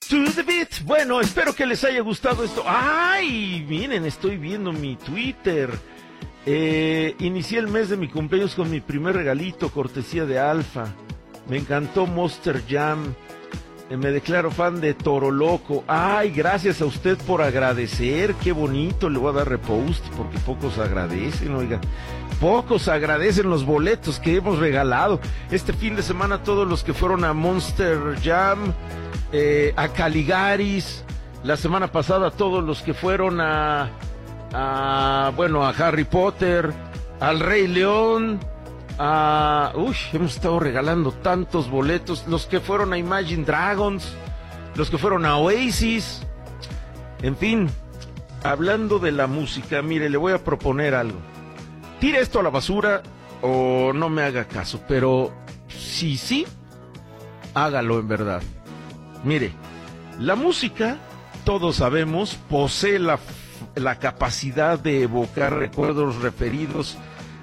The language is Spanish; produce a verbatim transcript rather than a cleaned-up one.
To the beat. Bueno, espero que les haya gustado esto. ¡Ay! Miren, estoy viendo mi Twitter. Eh, inicié el mes de mi cumpleaños con mi primer regalito, cortesía de Alfa. Me encantó Monster Jam. Eh, me declaro fan de Toro Loco. ¡Ay! Gracias a usted por agradecer. ¡Qué bonito! Le voy a dar repost porque pocos agradecen, oiga. Pocos agradecen los boletos que hemos regalado. Este fin de semana todos los que fueron a Monster Jam, eh, a Caligaris. La semana pasada todos los que fueron a... a bueno, a Harry Potter, al Rey León, a... Uy, hemos estado regalando tantos boletos. Los que fueron a Imagine Dragons, los que fueron a Oasis. En fin, hablando de la música, mire, le voy a proponer algo. Tire esto a la basura o no me haga caso, pero si sí, hágalo en verdad. Mire, la música, todos sabemos, posee la, la capacidad de evocar recuerdos referidos